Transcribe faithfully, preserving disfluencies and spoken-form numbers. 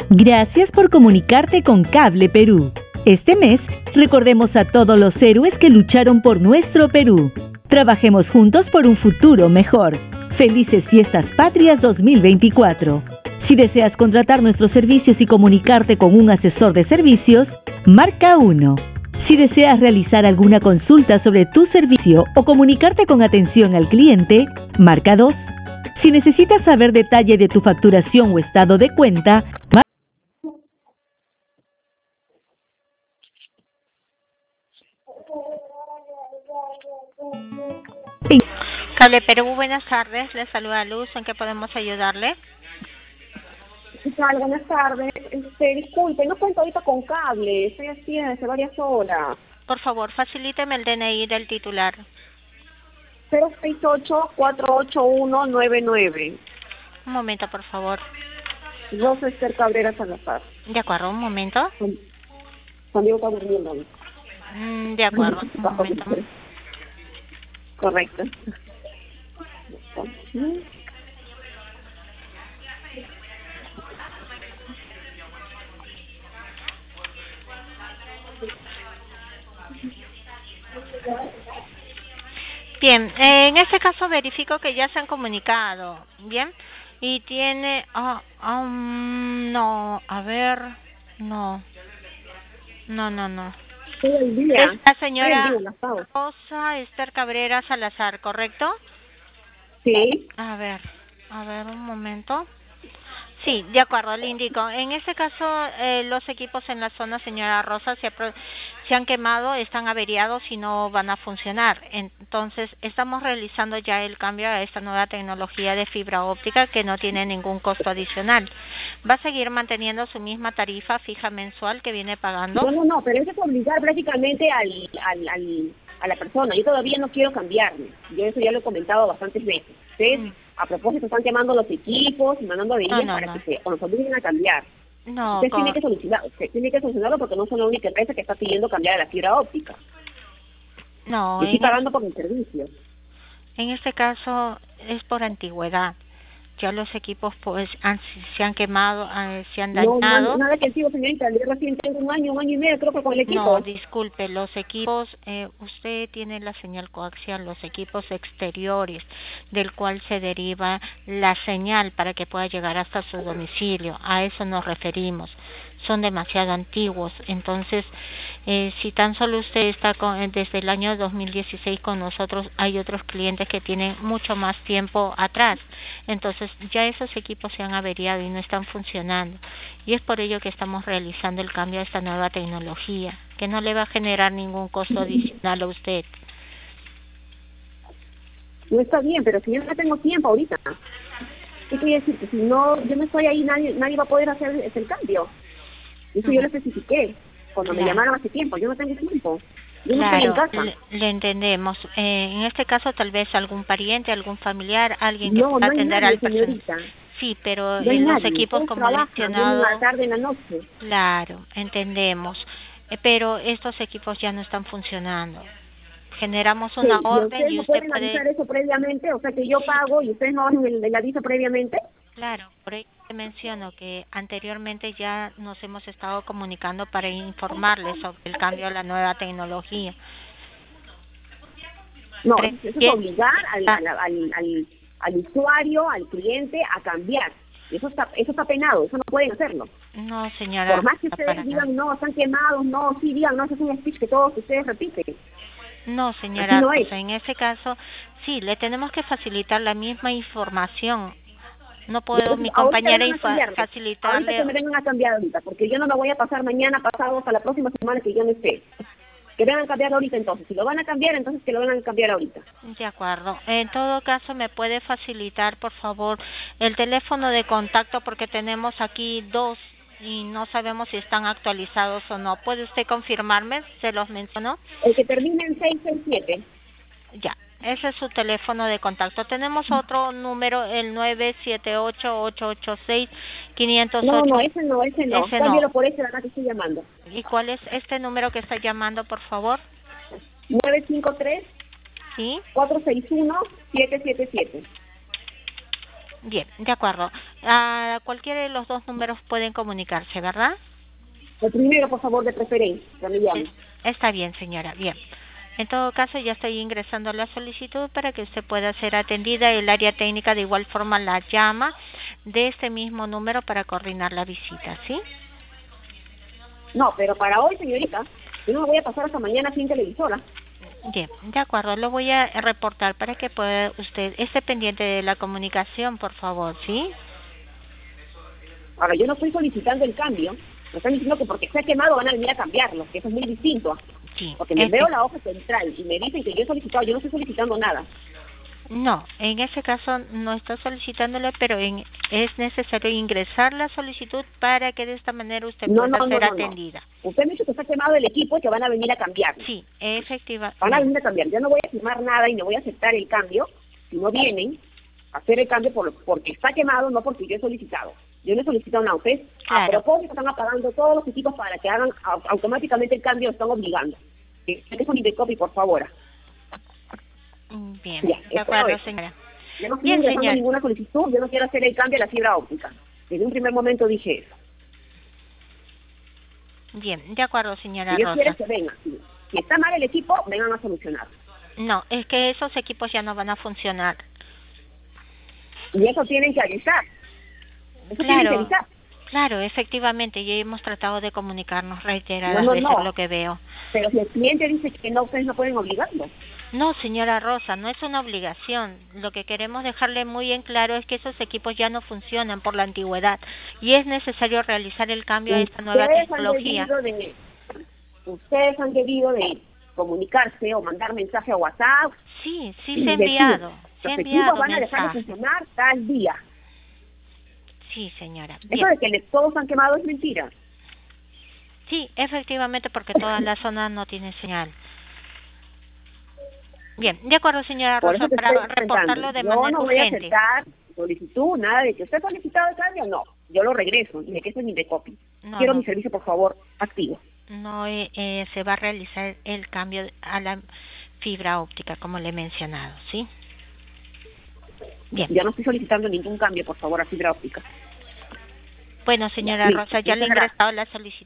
Gracias por comunicarte con Cable Perú. Este mes, recordemos a todos los héroes que lucharon por nuestro Perú. Trabajemos juntos por un futuro mejor. Felices Fiestas Patrias dos mil veinticuatro. Si deseas contratar nuestros servicios y comunicarte con un asesor de servicios, marca uno. Si deseas realizar alguna consulta sobre tu servicio o comunicarte con atención al cliente, marca dos. Si necesitas saber detalle de tu facturación o estado de cuenta, marca Cable Perú, buenas tardes. Le saluda Luz. ¿En qué podemos ayudarle? ¿Qué tal? Buenas tardes. Este, disculpe, no cuento ahorita con cable. Estoy así desde hace varias horas. Por favor, facilíteme el D N I del titular. cero seis ocho, cuatro ocho uno, nueve nueve. Un momento, por favor. Rosa Esther Cabrera Salazar. De acuerdo, un momento. Juan Diego está durmiendo. Mm, de acuerdo, un momento. Correcto. Bien, eh, en este caso verifico que ya se han comunicado, ¿bien? Y tiene... Oh, um, no, a ver... No. No, no, no. El día. Es la señora el día, la Rosa Esther Cabrera Salazar, ¿correcto? Sí. A ver, a ver, un momento. Sí, de acuerdo, le indico. En este caso, eh, los equipos en la zona, señora Rosa, se, se han quemado, están averiados y no van a funcionar. Entonces, estamos realizando ya el cambio a esta nueva tecnología de fibra óptica que no tiene ningún costo adicional. ¿Va a seguir manteniendo su misma tarifa fija mensual que viene pagando? No, no, no, pero eso es obligar prácticamente al, al, al, a la persona. Yo todavía no quiero cambiarme. Yo eso ya lo he comentado bastantes veces. Ustedes, mm. a propósito, están quemando los equipos y mandando a venir no, no, para no. que se, o nos obliguen a cambiar. No, usted tiene que solucionar, usted tiene que solucionarlo porque no son la única empresa que está pidiendo cambiar a la fibra óptica. No. Y estoy pagando por el servicio. En este caso es por antigüedad. Ya los equipos pues han, se han quemado, eh, se han dañado. No, no, nada que antiguo, señorita. Yo recién tengo un año, un año y medio creo que con el equipo. No, disculpe, los equipos, eh, usted tiene la señal coaxial, los equipos exteriores, del cual se deriva la señal para que pueda llegar hasta su domicilio. A eso nos referimos. Son demasiado antiguos, entonces eh, si tan solo usted está con, desde el año dos mil dieciséis con nosotros, hay otros clientes que tienen mucho más tiempo atrás, entonces ya esos equipos se han averiado y no están funcionando, y es por ello que estamos realizando el cambio a esta nueva tecnología, que no le va a generar ningún costo adicional a usted. No está bien, pero si yo no tengo tiempo ahorita, ¿qué quiere decir? Que si no, yo no estoy ahí, nadie, nadie va a poder hacer el cambio. Eso uh-huh. yo lo especifiqué cuando claro. me llamaron hace tiempo. Yo no tengo tiempo. Yo no claro, estoy en casa. Le, le entendemos. Eh, en este caso, tal vez algún pariente, algún familiar, alguien que no, pueda no atender nadie, al personal. Sí, pero no en los nadie. equipos Todos como mencionado. En la tarde, en la noche. Claro, entendemos. Eh, pero estos equipos ya no están funcionando. Generamos una sí, orden ¿y y usted usted no puede. avisar eso previamente? O sea, que yo pago y ustedes no hacen el, el aviso previamente. Claro, por ahí menciono que anteriormente ya nos hemos estado comunicando para informarles sobre el cambio a la nueva tecnología. No, eso es obligar al, al, al, al, al usuario, al cliente a cambiar. Eso está, eso está penado, eso no pueden hacerlo. No, señora. Por más que ustedes digan, no, están quemados, no, sí digan, no, eso es un speech que todos ustedes repiten. No, señora, no o sea, en ese caso, sí, le tenemos que facilitar la misma información. No puedo, Entonces, mi compañera, infa- facilitarle... Ahorita que me vengan a cambiar ahorita, porque yo no lo voy a pasar mañana, pasado, hasta la próxima semana que yo no esté. Que vengan a cambiar ahorita entonces. Si lo van a cambiar, entonces que lo vengan a cambiar ahorita. De acuerdo. En todo caso, ¿me puede facilitar, por favor, el teléfono de contacto? Porque tenemos aquí dos y no sabemos si están actualizados o no. ¿Puede usted confirmarme? ¿Se los mencionó? El que termina en seis seis siete. Ya. Ese es su teléfono de contacto. Tenemos otro número, el nueve siete ocho, ocho ocho seis, cinco cero ocho. No, no, ese no, ese no. Ese Cámbialo no. por ese, acá que estoy llamando. ¿Y cuál es este número que está llamando, por favor? nueve cinco tres, ¿sí? cuatro seis uno, siete siete siete. Bien, de acuerdo. A cualquiera de los dos números pueden comunicarse, ¿verdad? El primero, por favor, de preferencia, me llame. Es- Está bien, señora, bien. En todo caso, ya estoy ingresando la solicitud para que usted pueda ser atendida. El área técnica de igual forma la llama de este mismo número para coordinar la visita, ¿sí? No, pero para hoy, señorita, yo no me voy a pasar hasta mañana sin televisora. Bien, de acuerdo, lo voy a reportar para que pueda usted esté pendiente de la comunicación, por favor, ¿sí? Ahora, yo no estoy solicitando el cambio. Me están diciendo que porque está quemado van a venir a cambiarlo, que eso es muy distinto. Sí. Porque me Este- veo la hoja central y me dicen que yo he solicitado, yo no estoy solicitando nada. No, en ese caso no está solicitándole, pero en, es necesario ingresar la solicitud para que de esta manera usted No, pueda no, no, ser no, no. atendida. Usted me dice que está quemado el equipo y que van a venir a cambiarlo. Sí, efectivamente. Van a venir a cambiar. Yo no voy a firmar nada y no voy a aceptar el cambio si no vienen a hacer el cambio por, porque está quemado, no porque yo he solicitado. Yo no he solicitado nada. Ustedes a Claro. propósito están apagando todos los equipos para que hagan au- automáticamente el cambio, lo están obligando. Que es un copy, por favor. Bien, Ya, de eso acuerdo, es. señora. Yo no estoy Bien, ingresando señor. ninguna solicitud, yo no quiero hacer el cambio a la fibra óptica. Desde un primer momento dije eso. Bien, de acuerdo, señora Si Dios quiere Rosa. que vengan. Si, si está mal el equipo, vengan a solucionar. No, es que esos equipos ya no van a funcionar. Y eso tienen que avisar. Eso tienen que Claro, avisar. claro, efectivamente, ya hemos tratado de comunicarnos reiteradas No, no, veces no. lo que veo. Pero si el cliente dice que no, ustedes no pueden obligarlo. No, señora Rosa, no es una obligación. Lo que queremos dejarle muy en claro es que esos equipos ya no funcionan por la antigüedad y es necesario realizar el cambio a esta nueva Ustedes han tecnología. debido de, ustedes han debido de comunicarse o mandar mensaje a WhatsApp. Sí, sí y se ha decir, enviado, se ha los enviado equipos van a dejar de mensaje. funcionar tal día. Sí, señora. Eso Bien. de que les- todos han quemado es mentira. Sí, efectivamente, porque toda la zona no tiene señal. Bien, de acuerdo, señora Por Rosa, eso te para estoy comentando. reportarlo de Yo manera no voy a urgente. aceptar solicitud, nada de que usted ha solicitado el cambio, no. Yo lo regreso y de que ese es mi copy. No, Quiero no. mi servicio, por favor, activo. No eh, eh, se va a realizar el cambio a la fibra óptica, como le he mencionado, ¿sí? Bien. Yo no estoy solicitando ningún cambio, por favor, a fibra óptica. Bueno, señora Listo. Rosa, ya le he Muchas gracias. ingresado la solicitud.